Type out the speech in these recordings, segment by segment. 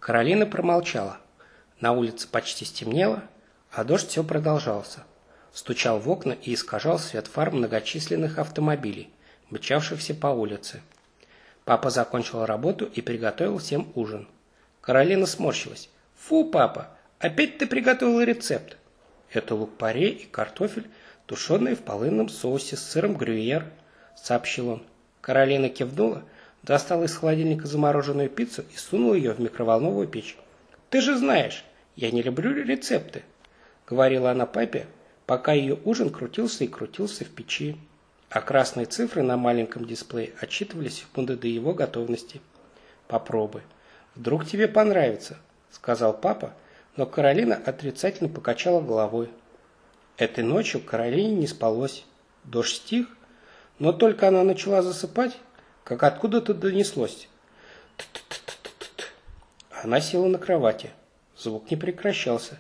Каролина промолчала. На улице почти стемнело, а дождь все продолжался. Стучал в окна и искажал свет фар многочисленных автомобилей, мчавшихся по улице. Папа закончил работу и приготовил всем ужин. Каролина сморщилась. «Фу, папа, опять ты приготовил рецепт!» «Это лук-порей и картофель, тушеные в полынном соусе с сыром грюйер», — сообщил он. Каролина кивнула, достала из холодильника замороженную пиццу и сунула ее в микроволновую печь. «Ты же знаешь, я не люблю рецепты», — говорила она папе, пока ее ужин крутился и крутился в печи, а красные цифры на маленьком дисплее отсчитывали секунды до его готовности. «Попробуй. Вдруг тебе понравится», — сказал папа, но Каролина отрицательно покачала головой. Этой ночью Каролине не спалось. Дождь стих, но только она начала засыпать, как откуда-то донеслось. Т-т-т-т-т-т. Она села на кровати. Звук не прекращался.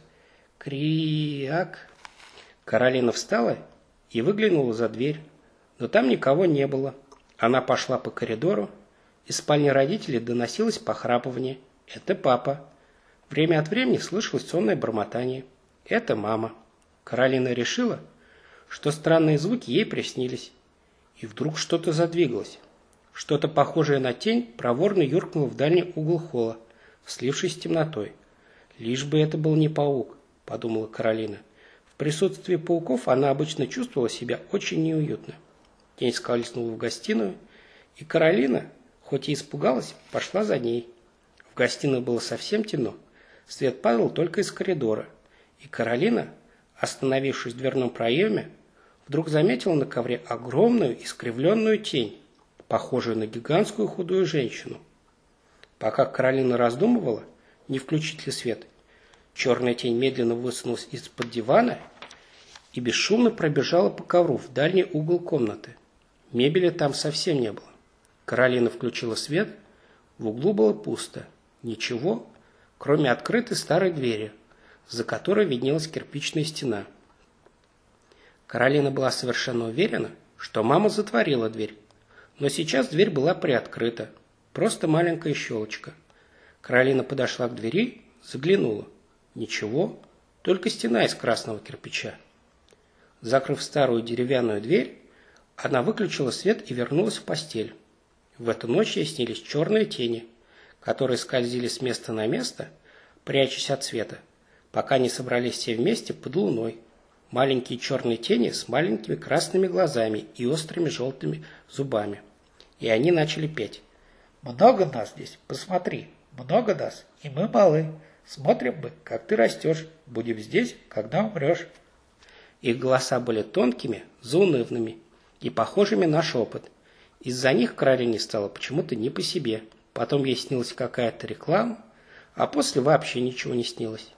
Крик. Каролина встала и выглянула за дверь, но там никого не было. Она пошла по коридору. Из спальни родителей доносилось похрапывание. Это папа. Время от времени слышалось сонное бормотание. Это мама. Каролина решила, что странные звуки ей приснились. И вдруг что-то задвигалось. Что-то похожее на тень проворно юркнуло в дальний угол холла, слившись с темнотой. «Лишь бы это был не паук», — подумала Каролина. В присутствии пауков она обычно чувствовала себя очень неуютно. Тень скользнула в гостиную, и Каролина, хоть и испугалась, пошла за ней. В гостиной было совсем темно. Свет падал только из коридора, и Каролина, остановившись в дверном проеме, вдруг заметила на ковре огромную искривленную тень, похожую на гигантскую худую женщину. Пока Каролина раздумывала, не включить ли свет, черная тень медленно высунулась из-под дивана и бесшумно пробежала по ковру в дальний угол комнаты. Мебели там совсем не было. Каролина включила свет, в углу было пусто. Ничего, кроме открытой старой двери, за которой виднелась кирпичная стена. Каролина была совершенно уверена, что мама затворила дверь. Но сейчас дверь была приоткрыта, просто маленькая щелочка. Каролина подошла к двери, заглянула. Ничего, только стена из красного кирпича. Закрыв старую деревянную дверь, она выключила свет и вернулась в постель. В эту ночь ей снились черные тени, которые скользили с места на место, прячась от света, пока не собрались все вместе под луной. Маленькие черные тени с маленькими красными глазами и острыми желтыми зубами. И они начали петь. «Много нас здесь, посмотри, много нас, и мы малы. Смотрим бы, как ты растешь, будем здесь, когда умрешь». Их голоса были тонкими, заунывными и похожими на шепот. Из-за них Каролине стало почему-то не по себе. Потом ей снилась какая-то реклама, а после вообще ничего не снилось.